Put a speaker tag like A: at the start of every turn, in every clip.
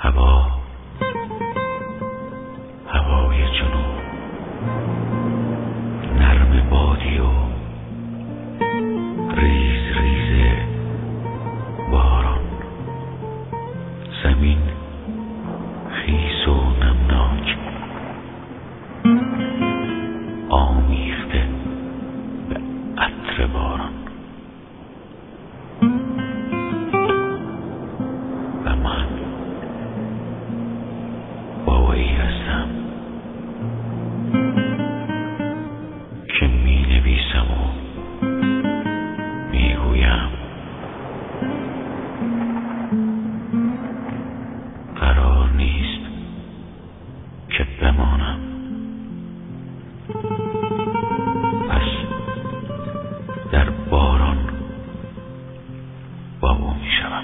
A: هوای جنوب، نرم بادی و ریز ریز باران، زمین خیس و نمناک آمیخته به عطر باران، و من بابایی هستم که می نویسم و می گویم قرار نیست که بمانم، پس در باران بابا می شوم.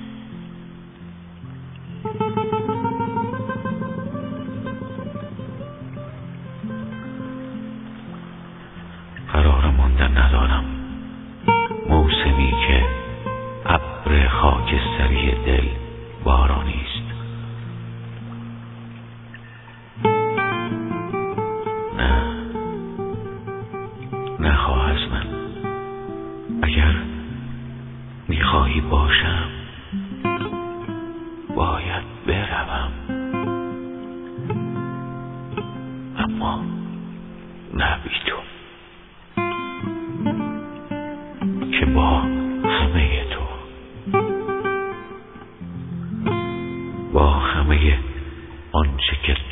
A: قرار ماندن ندارم، موسمی که ابر خاکستری دل بارانی است. نه خواه از من، اگر میخواهی باشم باید بروم، اما نه بی تو، که با همه تو، با همه آنچه که